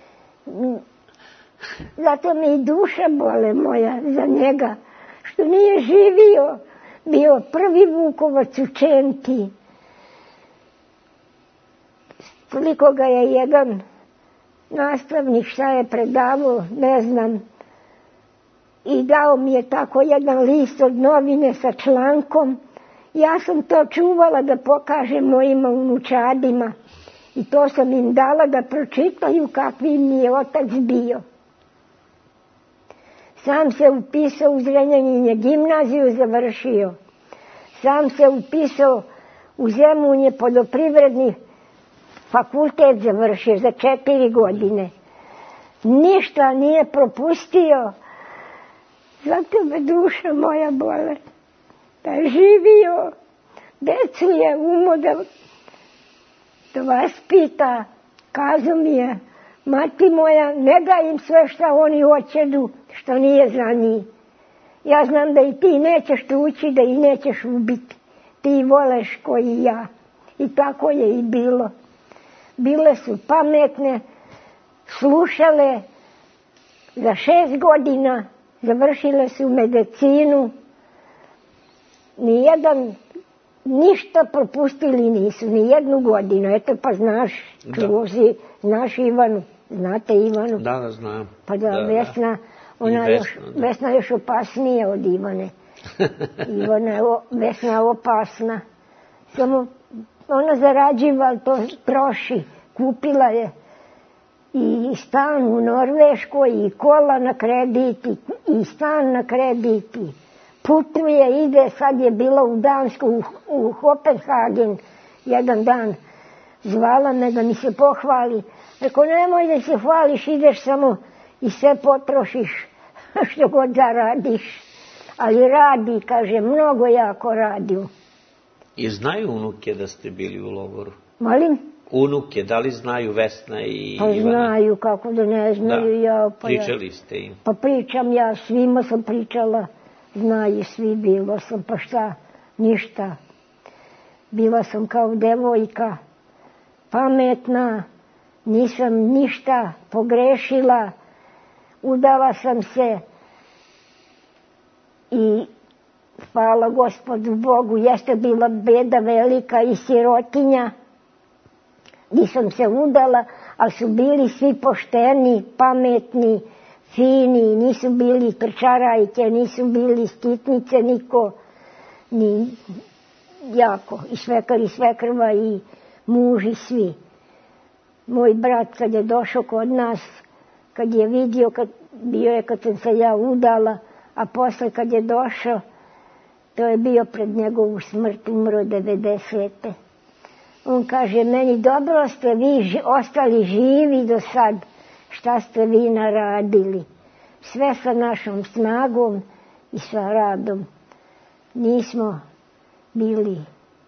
zato mi i duša bole moja za njega, što nije živio, bio prvi Vukovac u Čenti. Toliko ga je jedan nastavnik šta je predavao, ne znam, i dao mi je tako jedan list od novine sa člankom. Ja sam to čuvala da pokažem mojim unučadima i to sam im dala da pročitaju kakvi mi je otac bio. Sam se upisao u Zrenjaninu, gimnaziju završio. Sam se upisao u Zemunje, poljoprivredni fakultet završio za 4 godine. Ništa nije propustio. Zato me duša moja bole. Da je živio, decu je umo da vaspita. Kazao mi je, mati moja, ne daj im sve šta oni hoćedu, što nije za njih. Ja znam da i ti nećeš tući, da i nećeš ubiti. Ti voleš koji ja. I tako je i bilo. Bile su pametne, slušale, za 6 godina završile su medicinu. Ništa propustili nisu, ni 1 godinu. Eto pa znaš, čuo si, znaš Ivanu, znate Ivanu? Da, znam. Pa da, Vesna, Vesna još opasnija od Ivane. Vesna je opasna. Samo ona zarađiva, to troši. Kupila je i stan u Norveškoj, i kola na kredit, i stan na kredit. Putuje, ide, sad je bila u Dansku, u Kopenhagen, jedan dan. Zvala me da mi se pohvali. Rekao, nemoj da se hvališ, ideš samo i sve potrošiš što god da radiš. Ali radi, kaže, mnogo jako radi. I znaju unuke da ste bili u logoru? Molim? Unuke, da li znaju Vesna i Pa Ivana? znaju, kako da ne znaju. Da, pričali ste im. Pa pričam ja, svima sam pričala. Znaju svi, bilo sam, pa šta, ništa. Bila sam kao devojka, pametna, nisam ništa pogrešila, udala sam se i hvala Gospodu Bogu, jeste bila beda velika i sirotinja, nisam se udala, ali su bili svi pošteni, pametni, fini, nisu bili trčarajke, nisu bili skitnice, niko, ni jako, i svekar i svekrva i muž i svi. Moj brat kad je došao kod nas, kad je vidio, bio je kad sam se ja udala, a posle kad je došao, to je bio pred njegovu smrt, umro 90. On kaže, meni dobro ste vi ostali živi do sad, šta ste vi naradili. Sve sa našom snagom i sa radom. Nismo bili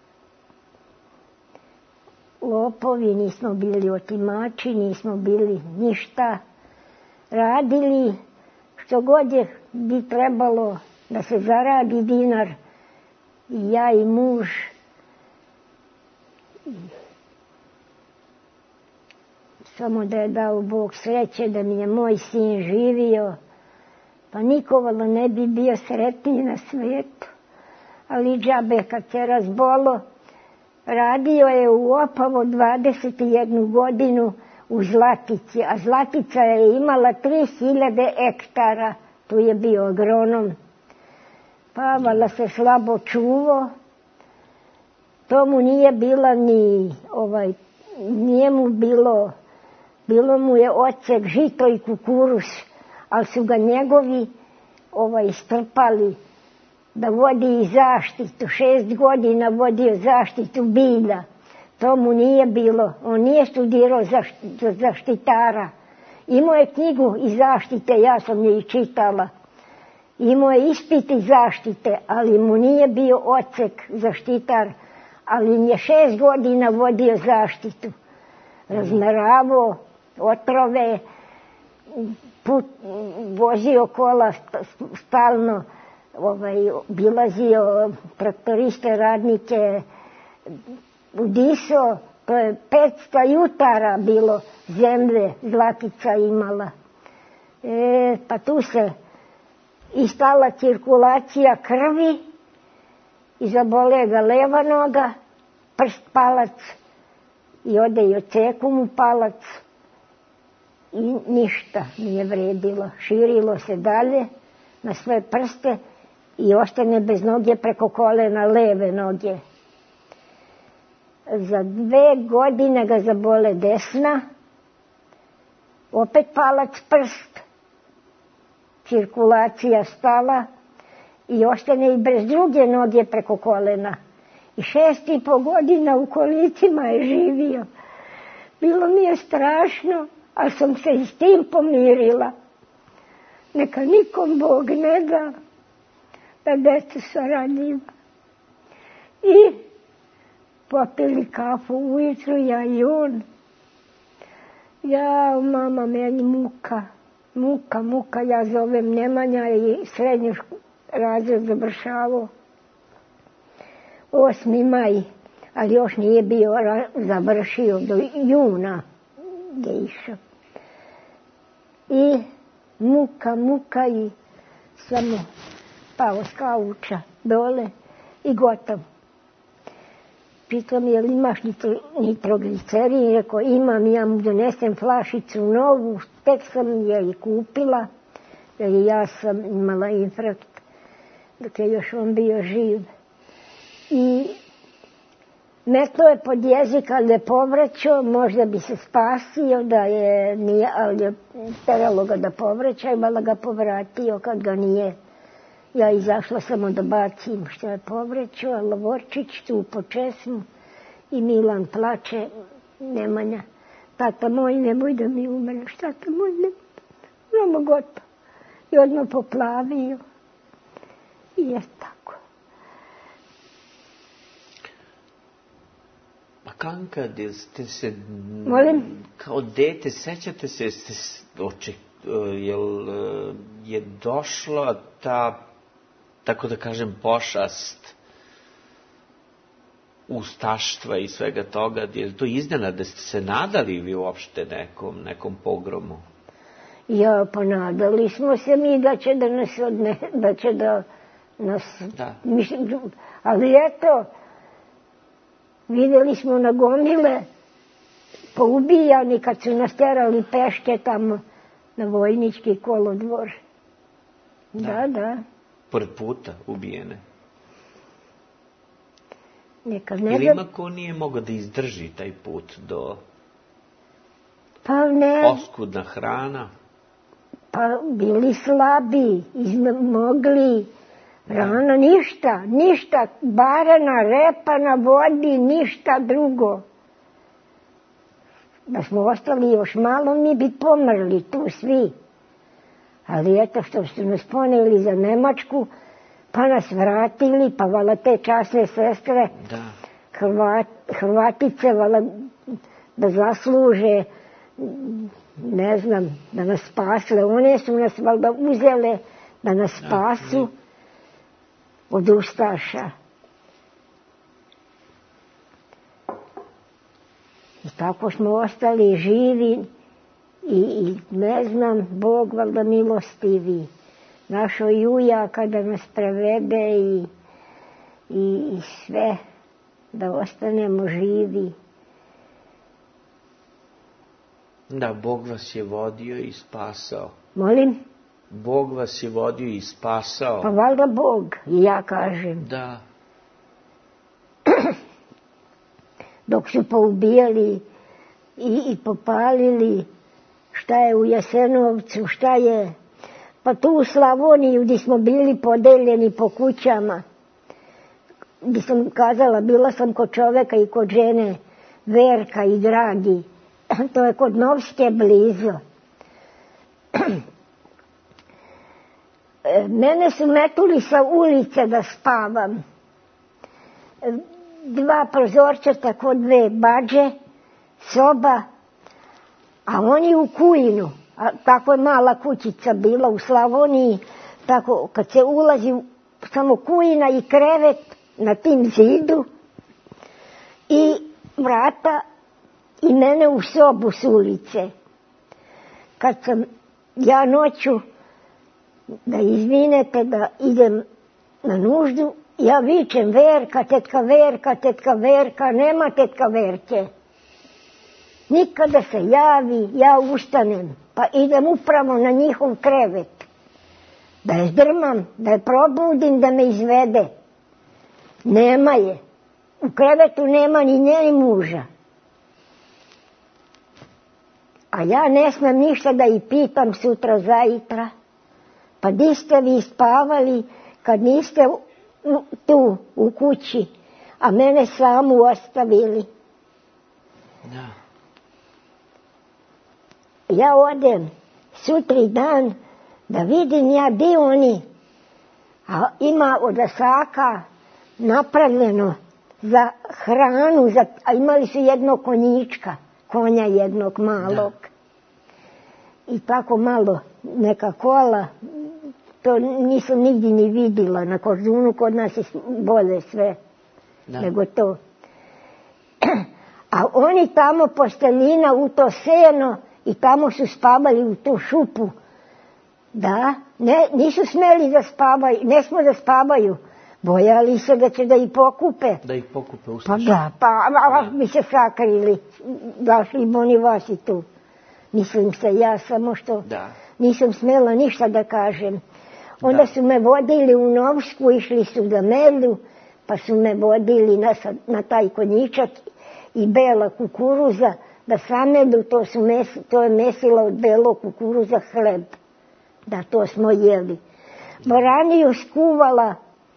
lopovi, nismo bili otimači, nismo bili ništa. Radili što god je bi trebalo da se zaradi dinar, i ja i muž. Samo da je dao Bog sreće da mi je moj sin živio, pa niko valjda ne bi bio sretniji na svijetu. Ali džabe kad se razbolo, radio je u Opavo 21 godinu u Zlatici, a Zlatica je imala 3000 hektara, tu je bio agronom. Pa valjda se slabo čuvo, to mu nije bila ni, nije mu bilo mu je odsek žito i kukuruz, ali su ga njegovi strpali da vodi i zaštitu. 6 godina vodio zaštitu bilja. To mu nije bilo. On nije studirao za zaštitara. Imao je knjigu iz zaštite, ja sam je i čitala. Imao je ispit iz zaštite, ali mu nije bio odsek zaštitar. Ali mi je 6 godina vodio zaštitu. Razmeravao otrove, vozio kola stalno, obilazio traktoriste, radnike, udisao, to je 500 jutara bilo zemlje Zlatica imala. Pa tu se i stala cirkulacija krvi, i zabole ga leva noga, prst, palac, i ode i oceku mu palac, i ništa nije vredilo. Širilo se dalje na sve prste i ostane bez noge preko kolena leve noge. Za 2 godine ga zabole desna, opet palac, prst, cirkulacija stala i ostane i bez druge noge preko kolena. I 6,5 godina u kolicima je živio. Bilo mi je strašno, ali sam se i s tim pomirila. Neka nikom Bog ne da deca saranjiva. I popili kafu ujutru, ja i on. Ja, mama, meni muka, ja zovem Nemanja i srednju razred završavao. 8. maj, ali još nije bio završio, do juna je išao. I muka i samo pao s kauča dole i gotovo. Pitam, jel imaš nitroglicerin? Rekao, imam, ja mu donesem flašicu novu, tek sam je i kupila, jer ja sam imala infarkt dok je još on bio živ. I metlo je pod jezik, ali je povraćao, možda bi se spasio, ali je teralo ga da povraća i valjda ga povratio kad ga nije. Ja izašla samo da bacim što je povraćao, a Lavorčić tu po česmu i Milan plače, Nemanja. Tata moj, nemoj da mi umereš, tata moj, nemoj, gotovo. I odmah poplavio. I je tako. A Kanka, ste se... Molim? Kao dete, sećate se, jel je došla ta, tako da kažem, pošast ustaštva i svega toga, je li to iznenada, ste se nadali vi uopšte nekom pogromu? Ja, pa nadali smo se mi da će da nas... Da. Ali eto, vidjeli smo na gomile poubijani kad su nas terali peške tamo na Vojnički kolodvor. Da. Pored puta ubijene. Nekad Ili ima ko nije mogao da izdrži taj put do Pa ne, oskudna hrana? pa bili slabi, mogli, rano ništa, barana, repa na vodi, ništa drugo. Da smo ostali još malo, mi bi pomrli tu svi. Ali eto što su nas poneli za Nemačku, pa nas vratili, pa vala te časne sestre, Hrvatice, vala da zasluže, ne znam, da nas spasle. One su nas valjda uzele da nas spasu od ustaša. I tako smo ostali živi i ne znam, Bog valjda milostivi. Našo i ujaka da nas prevede i sve, da ostanemo živi. Da, Bog vas je vodio i spasao. Molim? Bog vas je vodio i spasao. Pa valjda Bog, i ja kažem. Da. Dok su poubijali i popalili šta je u Jasenovcu, šta je, pa tu u Slavoniji gdje smo bili podeljeni po kućama, gdje sam kazala, bila sam kod čoveka i kod žene, Verka i Dragi, to je kod Novske blizu. Mene su metuli sa ulice da spavam. 2 prozorčeta kod 2 bađe, soba, a oni u Kujinu, a tako je mala kućica bila u Slavoniji, tako kad se ulazi samo Kujina i krevet na tim zidu i vrata i mene u sobu s ulice. Kad sam ja noću, da izvinete, da idem na nuždu, ja vičem Verka, tetka Verka, tetka Verka, nema tetka Verke. Nikada se javi, ja ustanem, pa idem upravo na njihov krevet. Da je zdrmam, da je probudim, da me izvede. Nema je. U krevetu nema ni nje ni muža. A ja ne smem ništa da ih pitam sutra zajtra. Pa di ste vi spavali kad niste tu u kući, a mene samu ostavili. Da. Ja odem sutri dan da vidim ja di oni, a ima od asaka napravljeno za hranu, a imali su jednog konja jednog malog. I tako malo neka kola, to nisam nigdje ni vidjela na Korzunu, kod nas je bolje sve nego to. A oni tamo posteljina u to seno i tamo su spavali u tu šupu. Da, nisu smeli da spavaju, ne smo da spavaju. Bojali se da će da ih pokupe. Da ih pokupe ustaše. Pa bi se sakrili, došli bi oni vas i tu. Mislim se, ja samo što nisam smela ništa da kažem. Onda su me vodili u Novsku, išli su da medu, pa su me vodili na taj konjičak i bela kukuruza, da samedu, to je mesila od belog kukuruza hleb. Da, to smo jeli. Boraniju skuvala,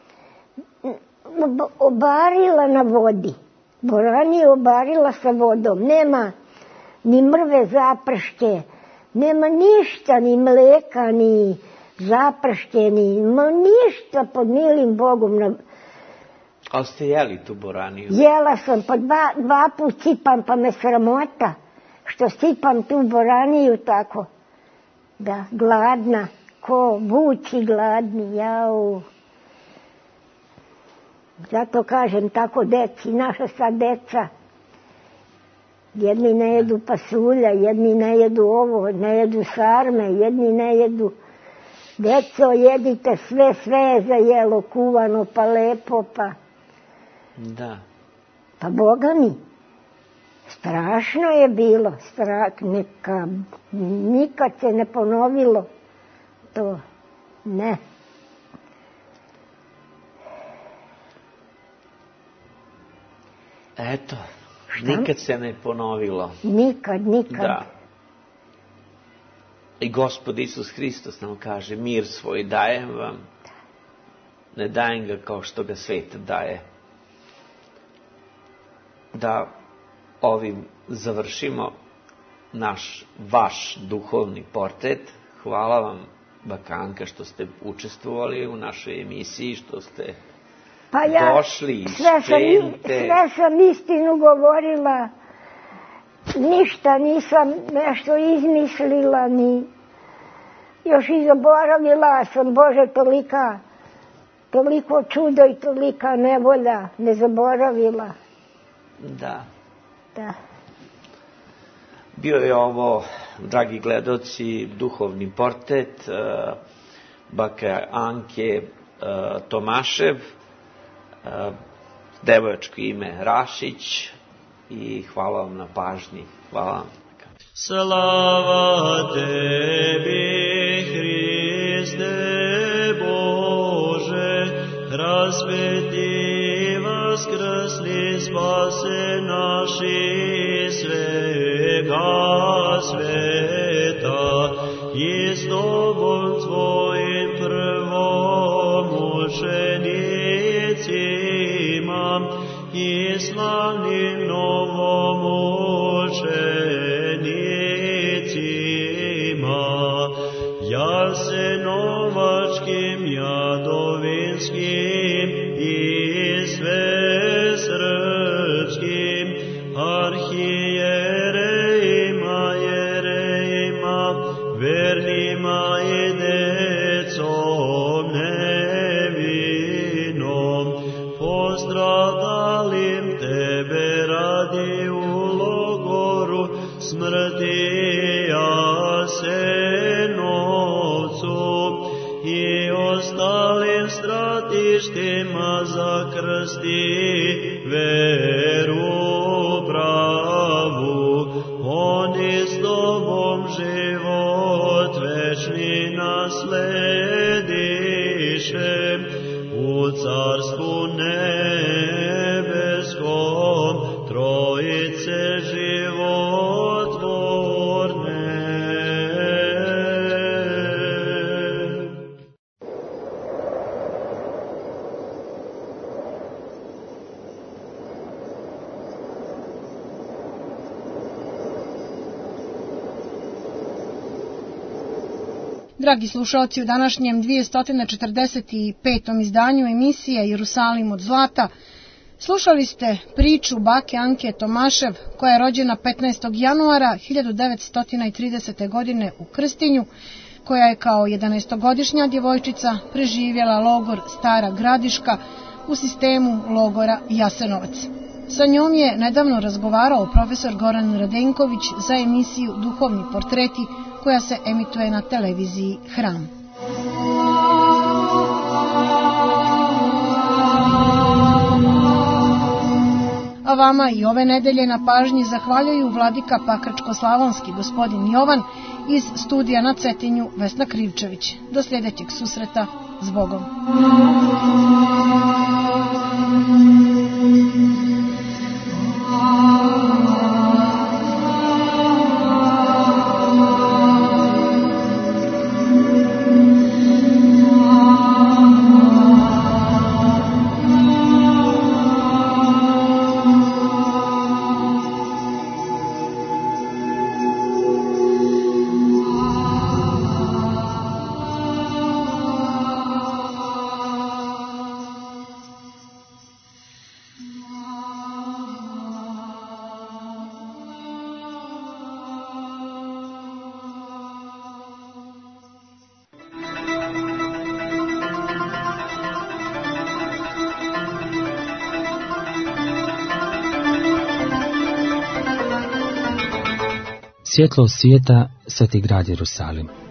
obarila na vodi. Boraniju obarila sa vodom. Nema ni mrve zaprške, nema ništa, ni mleka, ni zaprške, ništa pod milim Bogom. Ali ste jeli tu boraniju? Jela sam, pa 2 put sipam, pa me sramota što sipam tu boraniju tako. Da, gladna, ko vući gladni, jau. Zato kažem tako deci, naša sad deca, jedni ne jedu pasulja, jedni ne jedu ovo, ne jedu sarme, jedni ne jedu. Deco, jedite sve je za jelo kuvano, pa lepo, pa... Da. Pa Boga mi, Strašno je bilo, nikad se ne ponovilo to, ne. Eto, nikad se ne ponovilo. Nikad. Da. I Gospod Isus Hristos nam kaže, mir svoj dajem vam, ne dajem ga kao što ga svet daje. Da ovim završimo vaš duhovni portret. Hvala vam, baka Anka, što ste učestvovali u našoj emisiji, što ste došli iz Čente. Sve sam istinu govorila, ništa nisam nešto izmislila, ni još i zaboravila sam, Bože, toliko čudo i tolika nevolja, ne zaboravila. Da. Da. Bio je ovo, dragi gledaoci, duhovni portret bake Anke Tomašev, devojačko ime Rašić, i hvala vam na pažnji. Hvala vam. Slava tebi, Hriste Bože, raspeti, vaskrsli, spase naši svega sveta, i s Tobom tvojim prvomučenicima i slavnim novomučenicima, jasenovačkim, jadovinskim i svesrpskim arhijerejima, jerejima, vernima i decom nevinom, postradalim tebe radi u logoru smrti Jasenovcu i ostalim stratištima za krsti veru pravu. Oni s Tobom život večni naslediše u carstvu nebeskom Trojice životvorne. Dragi slušalci, u današnjem 245. izdanju emisije Jerusalim od zlata slušali ste priču bake Anke Tomašev, koja je rođena 15. januara 1930. godine u Krstinju, koja je kao 11-godišnja djevojčica preživjela logor Stara Gradiška u sistemu logora Jasenovac. Sa njom je nedavno razgovarao profesor Goran Radenković za emisiju Duhovni portreti, koja se emituje na televiziji Hram. A vama i ove nedelje na pažnji zahvaljuju vladika Pakračko-slavonski gospodin Jovan, iz studija na Cetinju Vesna Krivčević. Do sljedećeg susreta, s Bogom. Svjetlo svijeta, sveti grad Jerusalim.